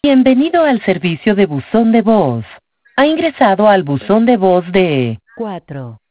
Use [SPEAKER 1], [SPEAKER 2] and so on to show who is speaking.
[SPEAKER 1] Bienvenido al servicio de buzón de voz. Ha ingresado al buzón de voz de 4